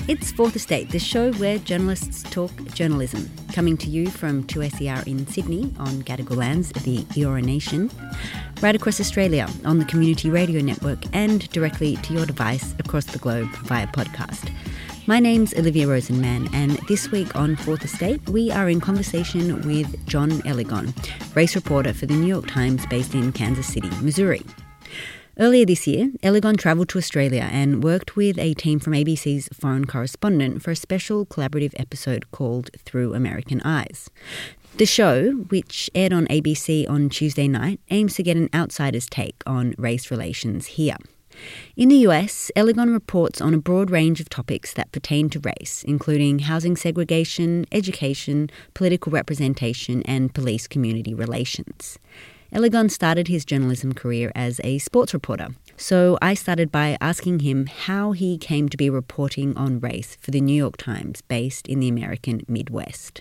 It's Fourth Estate, the show where journalists talk journalism. Coming to you from 2SER in Sydney on Gadigal lands, the Eora Nation, right across Australia on the Community Radio Network and directly to your device across the globe via podcast. My name's Olivia Rosenman, and this week on Fourth Estate, we are in conversation with John Ellegon, race reporter for the New York Times based in Kansas City, Missouri. Earlier this year, Ellegon travelled to Australia and worked with a team from ABC's Foreign Correspondent for a special collaborative episode called Through American Eyes. The show, which aired on ABC on Tuesday night, aims to get an outsider's take on race relations here. In the US, Ellegon reports on a broad range of topics that pertain to race, including housing segregation, education, political representation, and police-community relations. Ellegon started his journalism career as a sports reporter, so I started by asking him how he came to be reporting on race for the New York Times based in the American Midwest.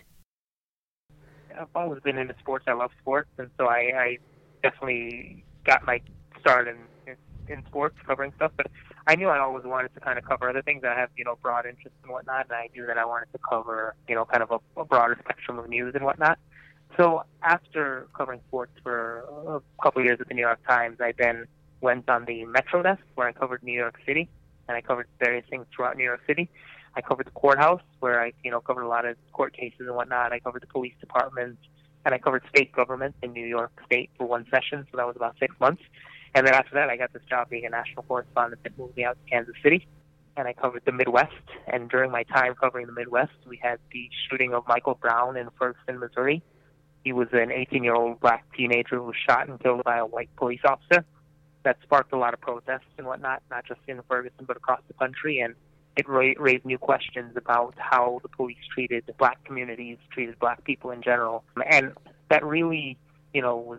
I've always been into sports. I love sports, and so I definitely got my start in sports, covering stuff, but I knew I always wanted to kind of cover other things. I have, broad interests and whatnot, and I knew that I wanted to cover, kind of a broader spectrum of news and whatnot. So after covering sports for a couple of years at the New York Times, I then went on the Metro desk where I covered New York City, and I covered various things throughout New York City. I covered the courthouse where I, covered a lot of court cases and whatnot. I covered the police department, and I covered state government in New York State for one session, so that was about 6 months. And then after that, I got this job being a national correspondent that moved me out to Kansas City, and I covered the Midwest. And during my time covering the Midwest, we had the shooting of Michael Brown in Ferguson, Missouri. He was an 18-year-old black teenager who was shot and killed by a white police officer. That sparked a lot of protests and whatnot, not just in Ferguson, but across the country. And it raised new questions about how the police treated black communities, treated black people in general. And that really, was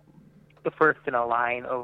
the first in a line of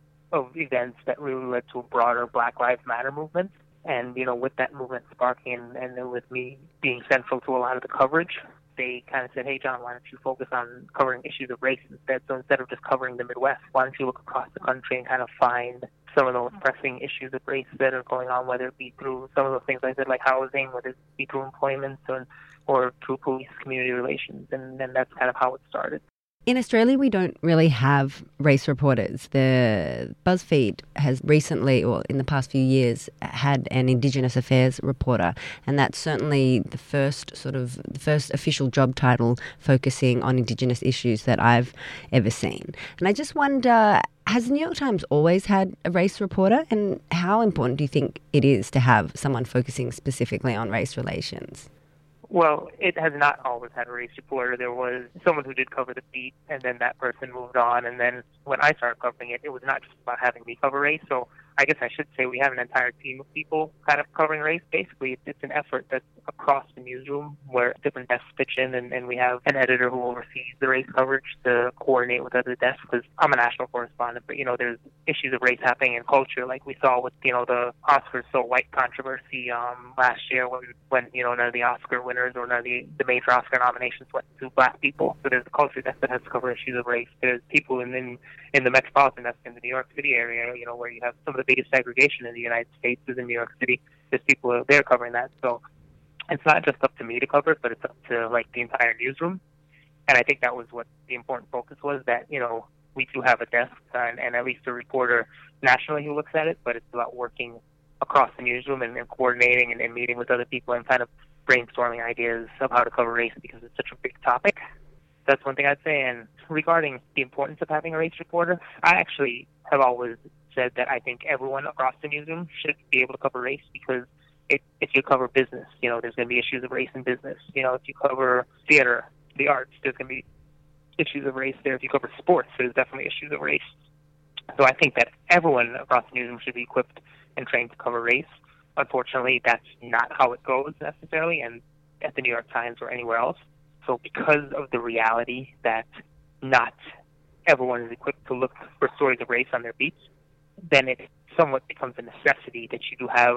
events that really led to a broader Black Lives Matter movement. And, with that movement sparking and then with me being central to a lot of the coverage, they kind of said, hey, John, why don't you focus on covering issues of race instead? So instead of just covering the Midwest, why don't you look across the country and kind of find some of those pressing issues of race that are going on, whether it be through some of those things I said, like housing, whether it be through employment or through police community relations. And then that's kind of how it started. In Australia, we don't really have race reporters. The BuzzFeed has recently, or in the past few years, had an Indigenous Affairs reporter, and that's certainly the first official job title focusing on Indigenous issues that I've ever seen. And I just wonder, has the New York Times always had a race reporter, and how important do you think it is to have someone focusing specifically on race relations? Well, it has not always had a race reporter. There was someone who did cover the beat, and then that person moved on. And then when I started covering it, it was not just about having me cover race. So I guess I should say we have an entire team of people kind of covering race. Basically, it's an effort that's across the newsroom where different desks pitch in, and we have an editor who oversees the race coverage to coordinate with other desks, because I'm a national correspondent, but, there's issues of race happening in culture, like we saw with, the Oscars So White controversy last year when none of the Oscar winners or none of the major Oscar nominations went to black people. So there's a culture desk that has to cover issues of race. There's people in the metropolitan desk in the New York City area, where you have some of the biggest segregation in the United States is in New York City. There's people there covering that. So it's not just up to me to cover it, but it's up to the entire newsroom. And I think that was what the important focus was, that, we do have a desk and at least a reporter nationally who looks at it, but it's about working across the newsroom and coordinating and meeting with other people and kind of brainstorming ideas of how to cover race, because it's such a big topic. That's one thing I'd say. And regarding the importance of having a race reporter, I actually have always said that I think everyone across the newsroom should be able to cover race, because if you cover business, there's going to be issues of race in business. If you cover theater, the arts, there's going to be issues of race there. If you cover sports, there's definitely issues of race. So I think that everyone across the newsroom should be equipped and trained to cover race. Unfortunately, that's not how it goes necessarily, and at the New York Times or anywhere else. So because of the reality that not everyone is equipped to look for stories of race on their beats, then it somewhat becomes a necessity that you do have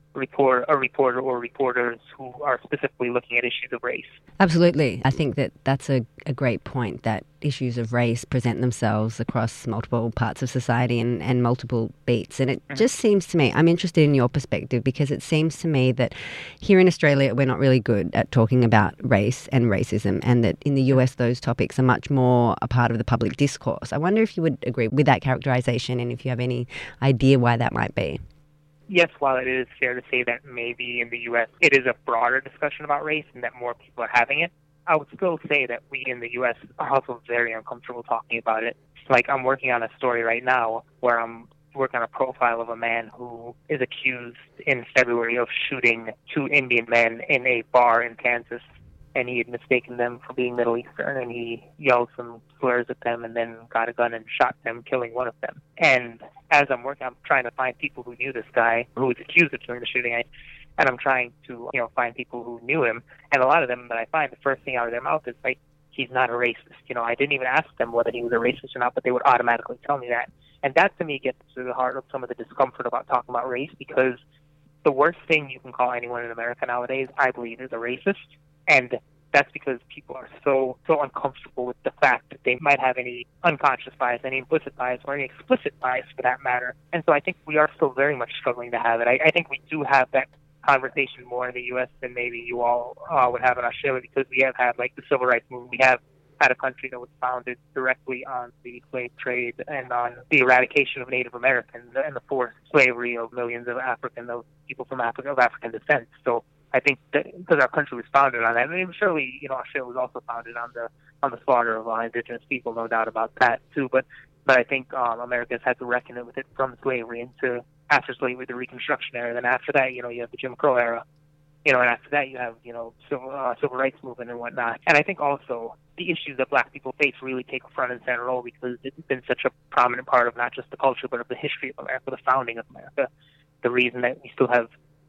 a reporter or reporters who are specifically looking at issues of race. Absolutely. I think that that's a great point, that issues of race present themselves across multiple parts of society and multiple beats. And it just seems to me, I'm interested in your perspective, because it seems to me that here in Australia, we're not really good at talking about race and racism, and that in the US, those topics are much more a part of the public discourse. I wonder if you would agree with that characterization, and if you have any idea why that might be. Yes, while it is fair to say that maybe in the U.S. it is a broader discussion about race and that more people are having it, I would still say that we in the U.S. are also very uncomfortable talking about it. Like, I'm working on a story right now where I'm working on a profile of a man who is accused in February of shooting 2 Indian men in a bar in Kansas, and he had mistaken them for being Middle Eastern, and he yelled some slurs at them and then got a gun and shot them, killing one of them. And as I'm working, I'm trying to find people who knew this guy who was accused of doing the shooting, and I'm trying to, find people who knew him. And a lot of them that I find, the first thing out of their mouth is like, he's not a racist. I didn't even ask them whether he was a racist or not, but they would automatically tell me that. And that, to me, gets to the heart of some of the discomfort about talking about race, because the worst thing you can call anyone in America nowadays, I believe, is a racist. And that's because people are so uncomfortable with the fact that they might have any unconscious bias, any implicit bias, or any explicit bias for that matter. And so I think we are still very much struggling to have it. I think we do have that conversation more in the U.S. than maybe you all would have in Australia, because we have had, like, the civil rights movement. We have had a country that was founded directly on the slave trade and on the eradication of Native Americans and the forced slavery of millions of people from Africa, of African descent. So I think that because our country was founded on that, I mean, surely, Australia was also founded on the slaughter of indigenous people, no doubt about that too. But I think America has had to reckon with it from slavery into after slavery, the Reconstruction era. Then after that, you have the Jim Crow era. And after that, you have civil rights movement and whatnot. And I think also the issues that Black people face really take a front and center role, because it's been such a prominent part of not just the culture but of the history of America, the founding of America. The reason that we still have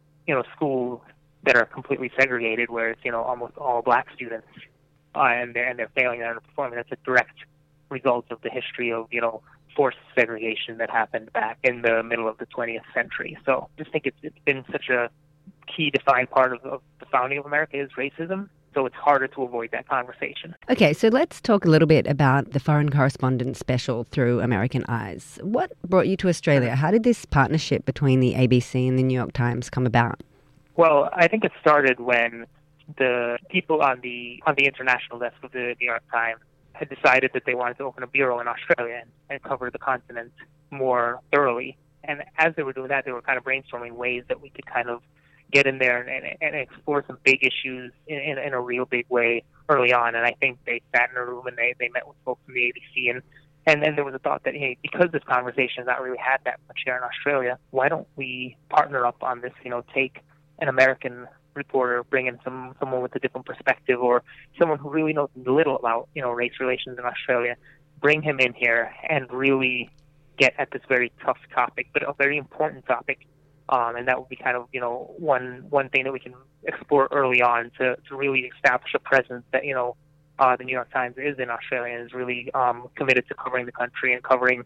schools that are completely segregated, where it's almost all Black students, and they're failing and underperforming. That's a direct result of the history of forced segregation that happened back in the middle of the 20th century. So I just think it's been such a key defined part of the founding of America is racism. So it's harder to avoid that conversation. Okay, so let's talk a little bit about the Foreign Correspondent special through American Eyes. What brought you to Australia? How did this partnership between the ABC and the New York Times come about? Well, I think it started when the people on the international desk of the New York Times had decided that they wanted to open a bureau in Australia and cover the continent more thoroughly. And as they were doing that, they were kind of brainstorming ways that we could kind of get in there and explore some big issues in a real big way early on. And I think they sat in a room and they met with folks from the ABC, and then there was a thought that, hey, because this conversation has not really had that much here in Australia, why don't we partner up on this, take an American reporter, bring in someone with a different perspective, or someone who really knows little about, race relations in Australia, bring him in here and really get at this very tough topic, but a very important topic. And that would be kind of, one thing that we can explore early on to really establish a presence that, the New York Times is in Australia and is really committed to covering the country and covering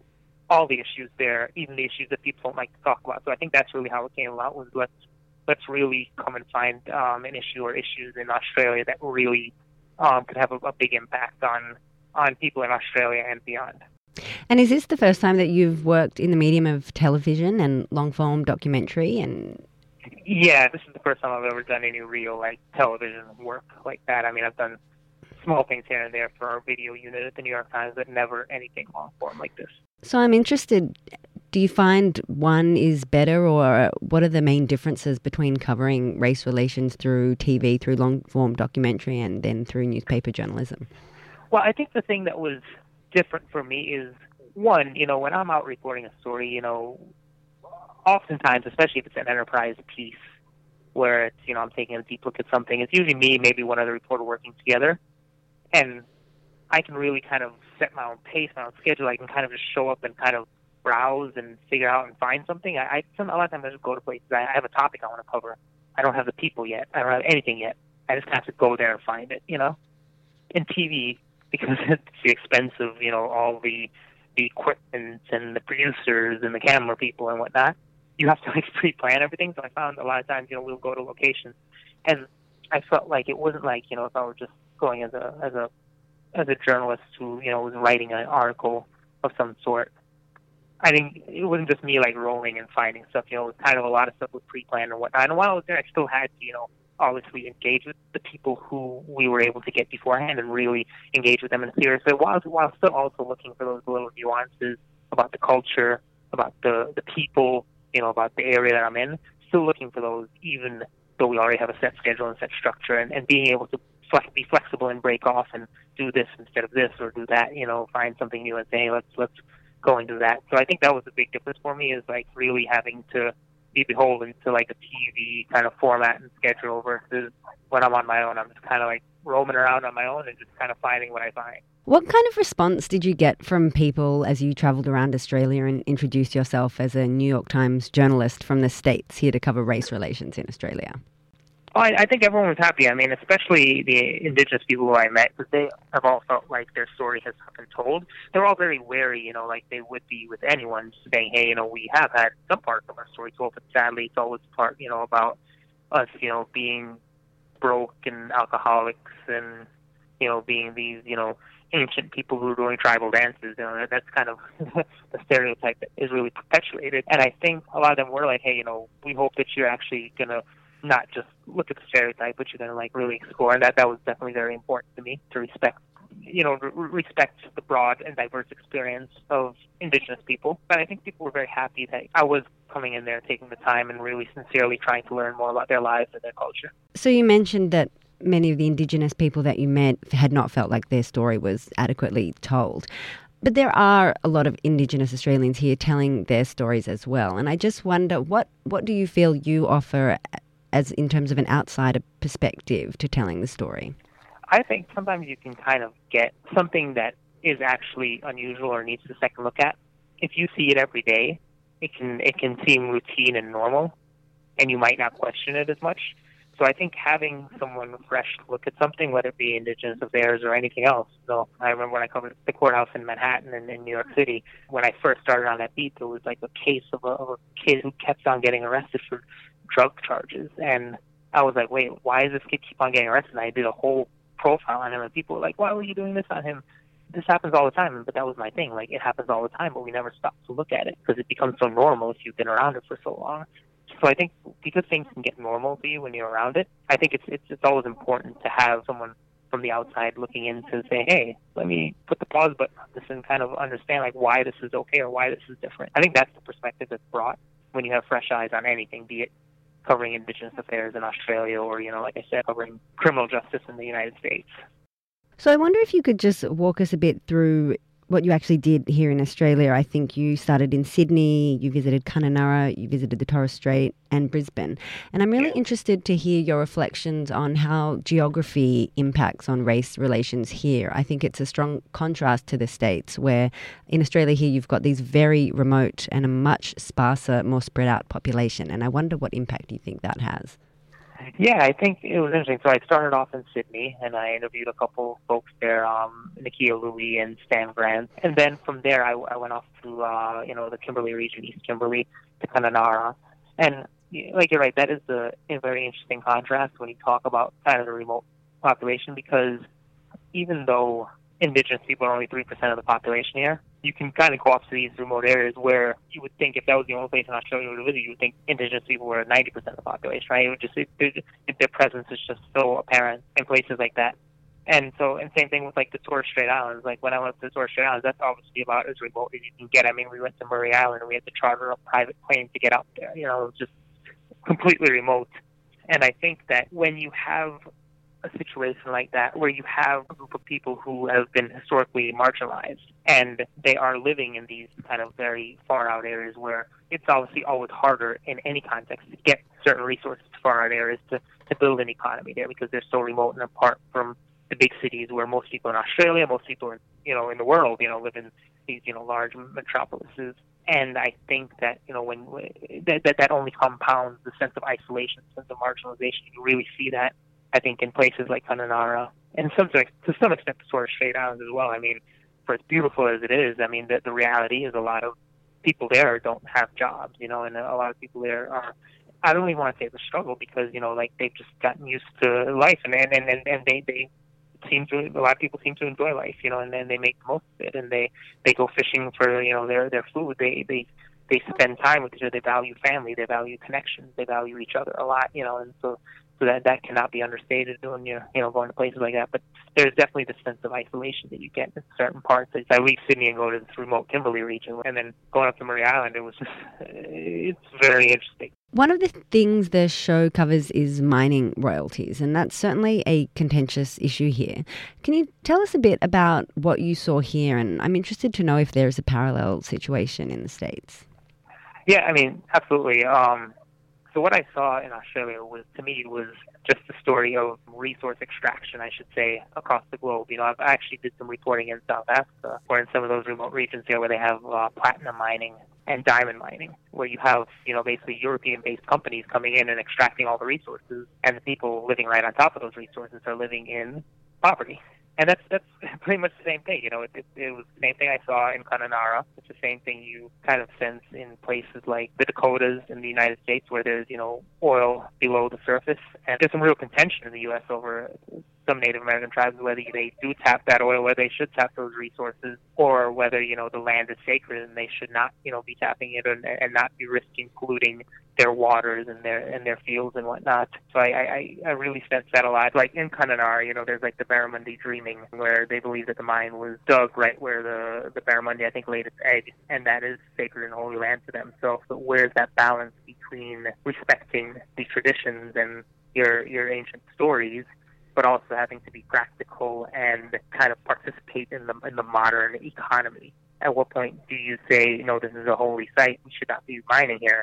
all the issues there, even the issues that people don't like to talk about. So I think that's really how it came about, was let's really come and find an issue or issues in Australia that really could have a big impact on people in Australia and beyond. And is this the first time that you've worked in the medium of television and long-form documentary? And yeah, this is the first time I've ever done any real television work like that. I mean, I've done small things here and there for our video unit at the New York Times, but never anything long-form like this. So I'm interested, do you find one is better, or what are the main differences between covering race relations through TV, through long-form documentary, and then through newspaper journalism? Well, I think the thing that was different for me is, one, when I'm out reporting a story, oftentimes, especially if it's an enterprise piece where it's, I'm taking a deep look at something, it's usually me, maybe one other reporter working together. And I can really kind of set my own pace, my own schedule. I can kind of just show up and kind of browse and figure out and find something. A lot of times I just go to places. I have a topic I want to cover. I don't have the people yet. I don't have anything yet. I just have to go there and find it, In TV, because it's the expense of, all the equipment and the producers and the camera people and whatnot, you have to like pre-plan everything. So I found a lot of times, we'll go to locations, and I felt like it wasn't like, if I were just going as a journalist who, was writing an article of some sort. I think it wasn't just me like rolling and finding stuff. It was kind of a lot of stuff was pre-planned and whatnot. And while I was there, I still had to, obviously engage with the people who we were able to get beforehand and really engage with them in a serious way, while still also looking for those little nuances about the culture, about the people, about the area that I'm in. Still looking for those, even though we already have a set schedule and set structure, and being able to be flexible and break off and do this instead of this or do that. Find something new and say, hey, let's go and do that. So I think that was a big difference for me, is like really having to be beholden to like a TV kind of format and schedule versus when I'm on my own. I'm just kind of like roaming around on my own and just kind of finding what I find. What kind of response did you get from people as you travelled around Australia and introduced yourself as a New York Times journalist from the States here to cover race relations in Australia? Oh, I think everyone was happy. I mean, especially the Indigenous people who I met, because they have all felt like their story has not been told. They're all very wary, like they would be with anyone saying, hey, we have had some parts of our story told, but sadly it's always part, about us, being broke and alcoholics and, being these, ancient people who are doing tribal dances. That's kind of the stereotype that is really perpetuated. And I think a lot of them were like, hey, we hope that you're actually going to not just look at the stereotype, but you're going to like really explore. And that was definitely very important to me, to respect the broad and diverse experience of Indigenous people. But I think people were very happy that I was coming in there, taking the time and really sincerely trying to learn more about their lives and their culture. So you mentioned that many of the Indigenous people that you met had not felt like their story was adequately told. But there are a lot of Indigenous Australians here telling their stories as well. And I just wonder, what do you feel you offer as in terms of an outsider perspective to telling the story? I think sometimes you can kind of get something that is actually unusual or needs a second look at. If you see it every day, it can seem routine and normal, and you might not question it as much. So I think having someone fresh look at something, whether it be Indigenous affairs or anything else. So I remember when I covered the courthouse in Manhattan and in New York City, when I first started on that beat, there was like a case of a kid who kept on getting arrested for drug charges. And I was like, wait, why does this kid keep on getting arrested? And I did a whole profile on him, and people were like, why were you doing this on him? This happens all the time. But that was my thing. Like, it happens all the time, but we never stop to look at it because it becomes so normal if you've been around it for so long. So I think because things can get normal to you when you're around it, I think it's always important to have someone from the outside looking in to say, hey, let me put the pause button on this and kind of understand like why this is okay or why this is different. I think that's the perspective that's brought when you have fresh eyes on anything, be it covering Indigenous affairs in Australia or, like I said, covering criminal justice in the United States. So I wonder if you could just walk us a bit through what you actually did here in Australia. I think you started in Sydney, you visited Kununurra, you visited the Torres Strait and Brisbane. And I'm really interested to hear your reflections on how geography impacts on race relations here. I think it's a strong contrast to the States, where in Australia here you've got these very remote and a much sparser, more spread out population. And I wonder what impact you think that has. Yeah, I think it was interesting. So I started off in Sydney, and I interviewed a couple folks there, Nikia Louie and Stan Grant. And then from there, I went off to, the Kimberley region, East Kimberley, to Kununurra. And like you're right, that is a very interesting contrast when you talk about kind of the remote population, because even though Indigenous people are only 3% of the population here, you can kind of go off to these remote areas where you would think if that was the only place in Australia you would visit, you would think Indigenous people were 90% of the population, right? It would just their presence is just so apparent in places like that. And same thing with like the Torres Strait Islands. Like when I went to the Torres Strait Islands, that's obviously about as remote as you can get. I mean, we went to Murray Island and we had to charter a private plane to get up there. It was just completely remote. And I think that when you have a situation like that, where you have a group of people who have been historically marginalized and they are living in these kind of very far out areas where it's obviously always harder in any context to get certain resources to far out areas to build an economy there because they're so remote and apart from the big cities where most people in Australia, most people in, in the world, live in these, large metropolises. And I think that, when that only compounds the sense of isolation, sense of marginalization. You really see that, I think, in places like Kununurra and to some extent the Torres Strait Islands as well. I mean, for as beautiful as it is, I mean, the reality is a lot of people there don't have jobs, and a lot of people there are, I don't even want to say the struggle because, like they've just gotten used to life and they seem to, a lot of people seem to enjoy life, and then they make the most of it and they go fishing for, their food. They spend time with each other. They value family. They value connections. They value each other a lot, and so that cannot be understated when you're, going to places like that. But there's definitely this sense of isolation that you get in certain parts. I leave Sydney and go to this remote Kimberley region, and then going up to Murray Island, it's very interesting. One of the things the show covers is mining royalties, and that's certainly a contentious issue here. Can you tell us a bit about what you saw here? And I'm interested to know if there's a parallel situation in the States. Yeah, I mean, absolutely. So what I saw in Australia was just the story of resource extraction, I should say, across the globe. I actually did some reporting in South Africa, or in some of those remote regions here where they have platinum mining and diamond mining, where you have, basically European-based companies coming in and extracting all the resources, and the people living right on top of those resources are living in poverty. And that's pretty much the same thing. It was the same thing I saw in Kununurra. It's the same thing you kind of sense in places like the Dakotas in the United States, where there's, oil below the surface. And there's some real contention in the U.S. over some Native American tribes, whether they do tap that oil, whether they should tap those resources, or whether, the land is sacred and they should not, be tapping it and not be risking polluting their waters and their fields and whatnot. So I really sense that a lot. Like in Kununurra, there's like the Barramundi Dreaming, where they believe that the mine was dug right where the Barramundi, I think, laid its egg, and that is sacred and holy land to them. So where's that balance between respecting the traditions and your ancient stories, but also having to be practical and kind of participate in the modern economy? At what point do you say, this is a holy site, we should not be mining here?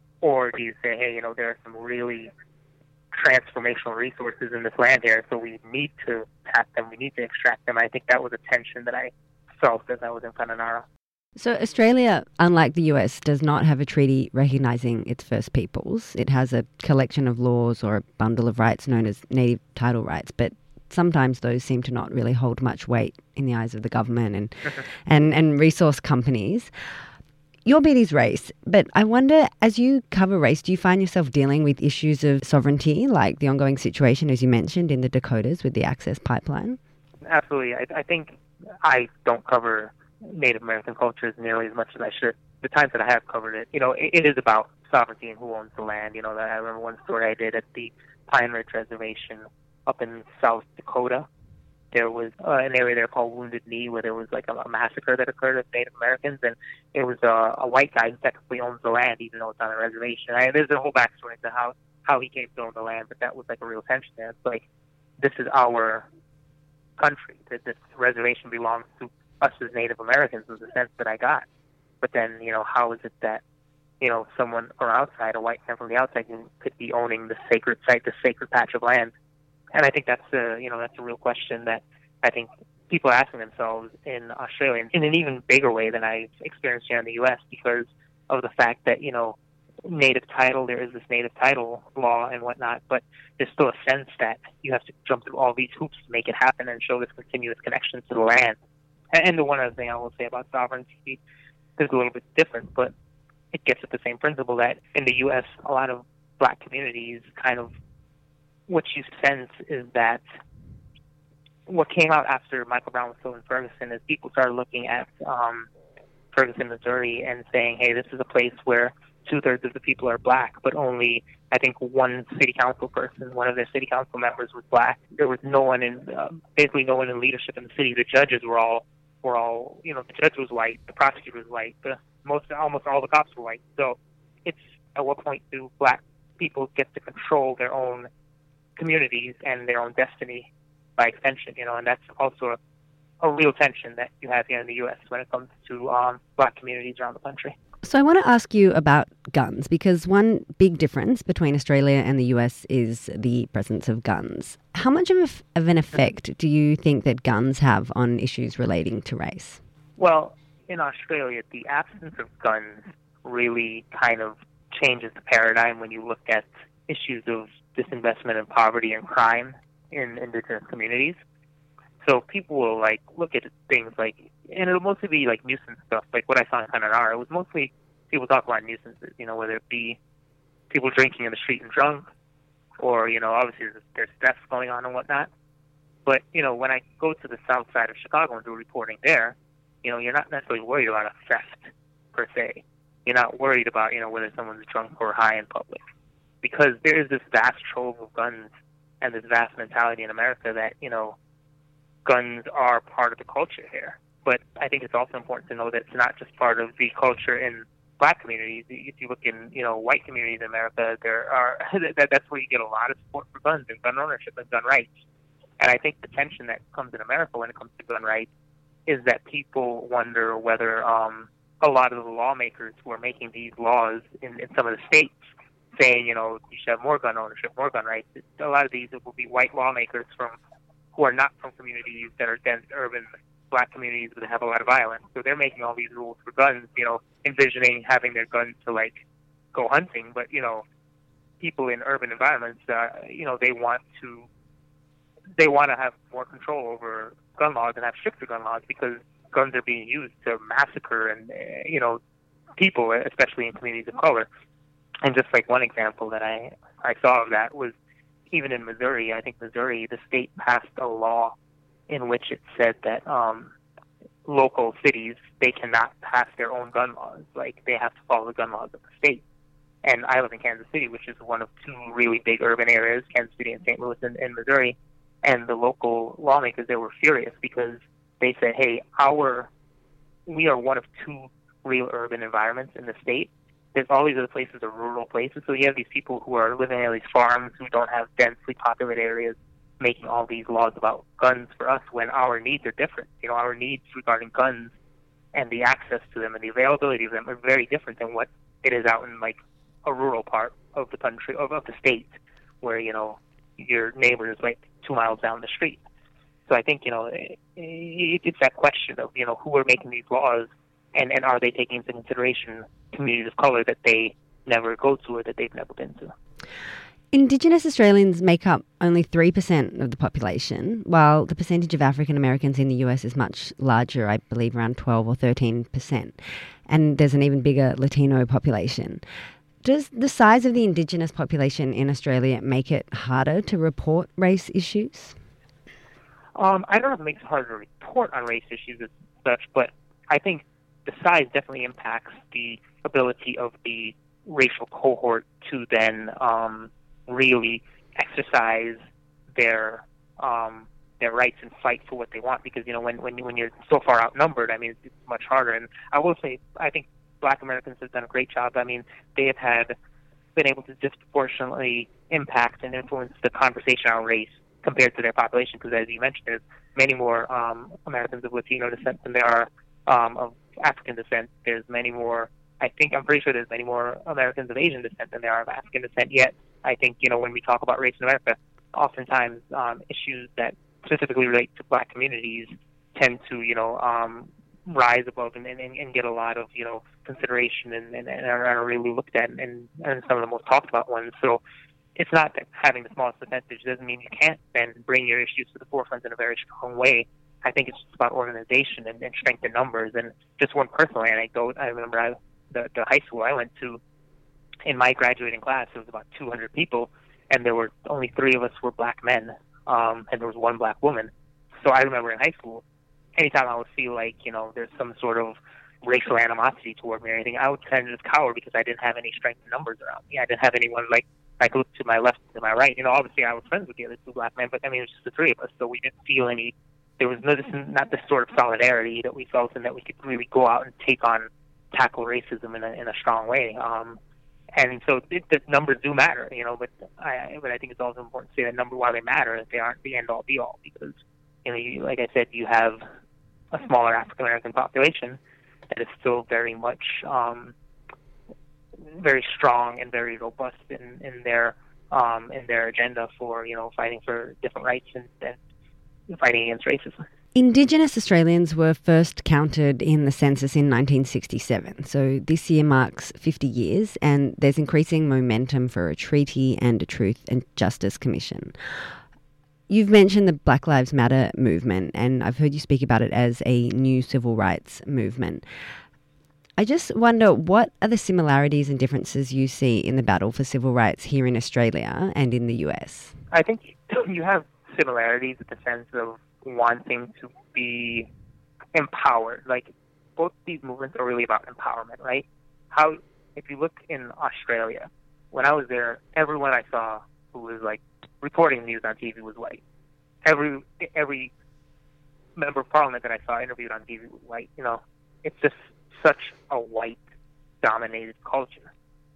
Or do you say, hey, there are some really transformational resources in this land here, so we need to tap them, we need to extract them? I think that was a tension that I felt as I was in Kununurra. So Australia, unlike the US, does not have a treaty recognising its First Peoples. It has a collection of laws or a bundle of rights known as native title rights, but sometimes those seem to not really hold much weight in the eyes of the government and resource companies. Your beat is race, but I wonder, as you cover race, do you find yourself dealing with issues of sovereignty, like the ongoing situation, as you mentioned, in the Dakotas with the Access Pipeline? Absolutely. I think I don't cover Native American cultures nearly as much as I should. The times that I have covered it, it is about sovereignty and who owns the land. I remember one story I did at the Pine Ridge Reservation up in South Dakota. There was an area there called Wounded Knee, where there was like a massacre that occurred of Native Americans, and it was a white guy who technically owns the land, even though it's on a reservation. There's a whole backstory to how he came to own the land, but that was like a real tension there. It's like, this is our country. This reservation belongs to us as Native Americans, was the sense that I got. But then, how is it that, someone from outside, a white man from the outside, could be owning the sacred site, the sacred patch of land? And I think that's a real question that I think people are asking themselves in Australia in an even bigger way than I've experienced here in the U.S. because of the fact that, native title, there is this native title law and whatnot, but there's still a sense that you have to jump through all these hoops to make it happen and show this continuous connection to the land. And the one other thing I will say about sovereignty is a little bit different, but it gets at the same principle that in the U.S., a lot of black communities kind of, what you sense is that what came out after Michael Brown was killed in Ferguson is people started looking at Ferguson, Missouri, and saying, hey, this is a place where 2/3 of the people are black, but only, I think, one city council person, one of their city council members was black. There was no one basically no one in leadership in the city. The judges were all, the judge was white, the prosecutor was white, almost all the cops were white. So it's, at what point do black people get to control their own communities and their own destiny by extension, and that's also a real tension that you have here in the U.S. when it comes to black communities around the country. So I want to ask you about guns, because one big difference between Australia and the US is the presence of guns. How much of an effect do you think that guns have on issues relating to race? Well, in Australia, the absence of guns really kind of changes the paradigm when you look at issues of disinvestment and poverty and crime in Indigenous communities. So people will look at things like and it'll mostly be like nuisance stuff, like what I saw in Kananara. It was mostly people talk about nuisances, whether it be people drinking in the street and drunk, or, obviously there's thefts going on and whatnot. But, when I go to the south side of Chicago and do reporting there, you're not necessarily worried about a theft per se. You're not worried about, whether someone's drunk or high in public. Because there is this vast trove of guns and this vast mentality in America that, guns are part of the culture here. But I think it's also important to know that it's not just part of the culture in black communities. If you look in, white communities in America, that's where you get a lot of support for guns and gun ownership and gun rights. And I think the tension that comes in America when it comes to gun rights is that people wonder whether a lot of the lawmakers who are making these laws in some of the states saying, you should have more gun ownership, more gun rights, a lot of these will be white lawmakers who are not from communities that are dense urban black communities that have a lot of violence. So they're making all these rules for guns, envisioning having their guns to go hunting. But, people in urban environments, they want to have more control over gun laws and have stricter gun laws because guns are being used to massacre and, people, especially in communities of color. And just like one example that I saw of that was even in Missouri. I think Missouri, the state passed a law in which it said that local cities, they cannot pass their own gun laws. Like, they have to follow the gun laws of the state. And I live in Kansas City, which is one of two really big urban areas, Kansas City and St. Louis in Missouri. And the local lawmakers, they were furious because they said, hey, we are one of two real urban environments in the state. There's all these other places are rural places. So you have these people who are living in these farms who don't have densely populated areas making all these laws about guns for us when our needs are different. Our needs regarding guns and the access to them and the availability of them are very different than what it is out in a rural part of the country, of the state, where, your neighbor is 2 miles down the street. So I think, it's that question of, who are making these laws and are they taking into consideration communities of color that they never go to or that they've never been to. Indigenous Australians make up only 3% of the population, while the percentage of African Americans in the US is much larger, I believe around 12 or 13%. And there's an even bigger Latino population. Does the size of the Indigenous population in Australia make it harder to report race issues? I don't know if it makes it harder to report on race issues as such, but I think the size definitely impacts the ability of the racial cohort to then really exercise their rights and fight for what they want. Because when you're so far outnumbered, it's much harder. And I will say, I think Black Americans have done a great job. They have been able to disproportionately impact and influence the conversation on race compared to their population. Because as you mentioned, there's many more Americans of Latino descent than there are of African descent. There's many more. I'm pretty sure there's many more Americans of Asian descent than there are of African descent. Yet, I think, when we talk about race in America, oftentimes issues that specifically relate to Black communities tend to, rise above and get a lot of, consideration and are really looked at and some of the most talked about ones. So it's not that having the smallest percentage doesn't mean you can't then bring your issues to the forefront in a very strong way. I think it's just about organization and strength in numbers. And just one personal anecdote, I remember the high school I went to, in my graduating class, there was about 200 people, and there were only 3 of us were Black men, and there was 1 Black woman. So I remember in high school, anytime I would feel like, there's some sort of racial animosity toward me or anything, I would kind of just cower because I didn't have any strength in numbers around me. I didn't have anyone I could look to my left, to my right. Obviously I was friends with the other 2 Black men, but it was just the 3 of us, so we didn't feel any. There was not this sort of solidarity that we felt and that we could really go out and tackle racism in a strong way. And so the numbers do matter, but I think it's also important to say that while they matter, that they aren't the end-all, be-all, because, like I said, you have a smaller African-American population that is still very much very strong and very robust in their agenda for, fighting for different rights and fighting against racism. Indigenous Australians were first counted in the census in 1967, so this year marks 50 years, and there's increasing momentum for a treaty and a Truth and Justice Commission. You've mentioned the Black Lives Matter movement, and I've heard you speak about it as a new civil rights movement. I just wonder, what are the similarities and differences you see in the battle for civil rights here in Australia and in the US? I think you have similarities in the sense of wanting to be empowered. Like, both these movements are really about empowerment, right? If you look in Australia, when I was there, everyone I saw who was like reporting news on TV was white. Every member of parliament that I saw interviewed on TV was white. You know, it's just such a white-dominated culture,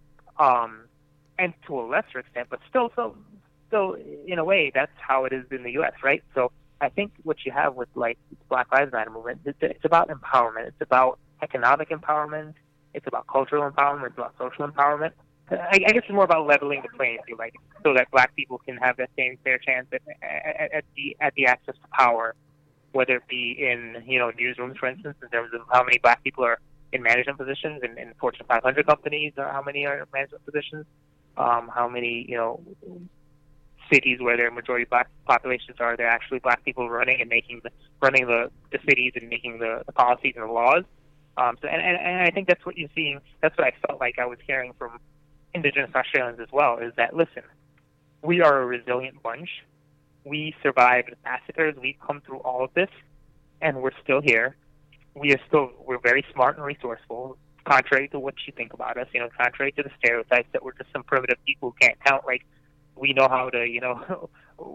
and to a lesser extent, but still, in a way, that's how it is in the U.S., right? So I think what you have with like Black Lives Matter movement, it's about empowerment. It's about economic empowerment. It's about cultural empowerment. It's about social empowerment. I guess it's more about leveling the playing field, like, so that Black people can have that same fair chance at the access to power, whether it be in, you know, newsrooms, for instance, in terms of how many Black people are in management positions in Fortune 500 companies, or how many are in management positions, how many, you know, cities where there are majority Black populations are there actually Black people running and running the cities and making the policies and the laws. So I think that's what you're seeing. That's what I felt like I was hearing from Indigenous Australians as well, is that, listen, we are a resilient bunch. We survived massacres. We've come through all of this, and we're still here. We're very smart and resourceful, contrary to what you think about us, you know, contrary to the stereotypes that we're just some primitive people who can't count. Like, we know how to, you know,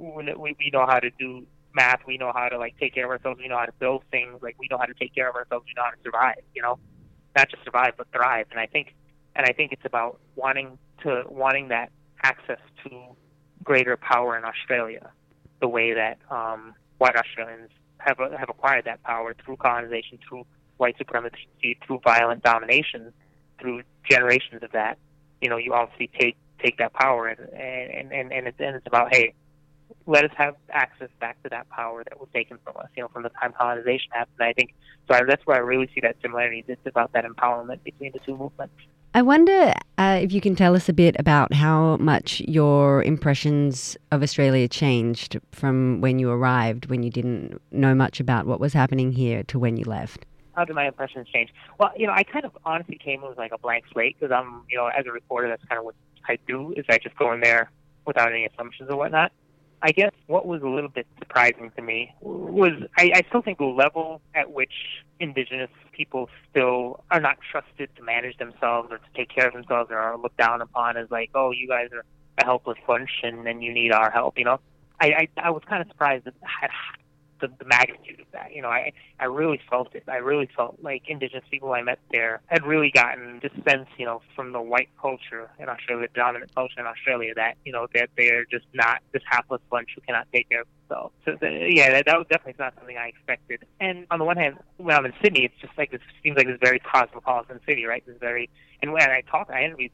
we know how to do math. We know how to, like, take care of ourselves. We know how to build things. Like, we know how to take care of ourselves. We know how to survive, you know, not just survive, but thrive. And I think it's about wanting that access to greater power in Australia, the way that white Australians have acquired that power through colonization, through white supremacy, through violent domination, through generations of that. You know, you obviously take that power, and it's about, hey, let us have access back to that power that was taken from us, you know, from the time colonization happened. And I think that's where I really see that similarity. It's about that empowerment between the two movements. I wonder if you can tell us a bit about how much your impressions of Australia changed from when you arrived, when you didn't know much about what was happening here, to when you left. How did my impressions change? Well, you know, I kind of honestly came with like a blank slate, because I'm, you know, as a reporter, that's kind of what I do, is I just go in there without any assumptions or whatnot. I guess what was a little bit surprising to me was I still think the level at which Indigenous people still are not trusted to manage themselves or to take care of themselves, or are looked down upon as like, oh, you guys are a helpless bunch and you need our help, you know. I was kind of surprised at the magnitude of that. You know, I really felt it. I really felt like Indigenous people I met there had really gotten this sense, you know, from the white culture in Australia, the dominant culture in Australia, that, you know, that they're just not this hapless bunch who cannot take care of themselves. So, that was definitely not something I expected. And on the one hand, when I'm in Sydney, it's just like this, seems like this very cosmopolitan city, right? This very, and when I interviewed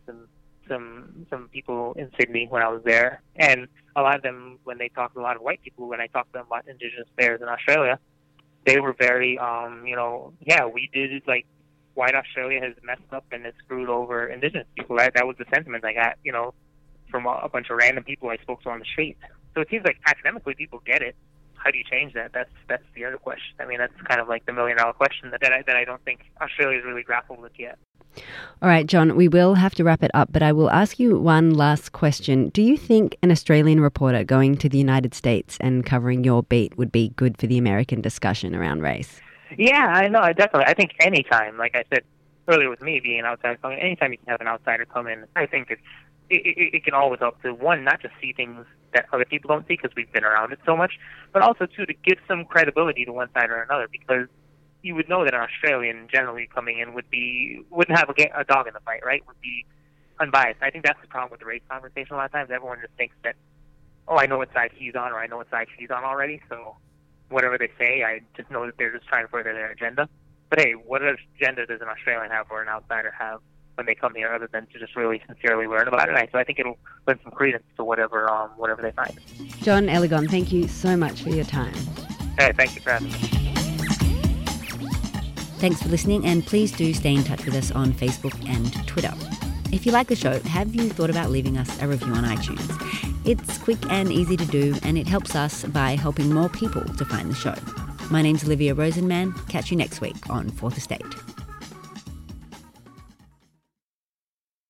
some people in Sydney when I was there, and a lot of them, when I talked to them about Indigenous affairs in Australia, they were very, you know, yeah, we did it, like, white Australia has messed up and has screwed over Indigenous people. That was the sentiment I got, you know, from a bunch of random people I spoke to on the street. So it seems like academically people get it. How do you change that? That's the other question. I mean, that's kind of like the million-dollar question that I don't think Australia's really grappled with yet. All right, John, we will have to wrap it up, but I will ask you one last question. Do you think an Australian reporter going to the United States and covering your beat would be good for the American discussion around race? Yeah, I know, definitely. I think anytime, like I said earlier with me being an outsider coming, anytime you can have an outsider come in, I think it can always help to, one, not just see things that other people don't see because we've been around it so much, but also, two, to give some credibility to one side or another, because you would know that an Australian generally coming in wouldn't have a dog in the fight, right? Would be unbiased. I think that's the problem with the race conversation. A lot of times everyone just thinks that, oh, I know what side he's on, or I know what side she's on already, so whatever they say, I just know that they're just trying to further their agenda. But hey, what agenda does an Australian have or an outsider have when they come here, other than to just really sincerely learn about it? So I think it'll lend some credence to whatever they find. John Ellegon, thank you so much for your time. Hey, thank you for having me. Thanks for listening, and please do stay in touch with us on Facebook and Twitter. If you like the show, have you thought about leaving us a review on iTunes? It's quick and easy to do, and it helps us by helping more people to find the show. My name's Olivia Rosenman. Catch you next week on Fourth Estate.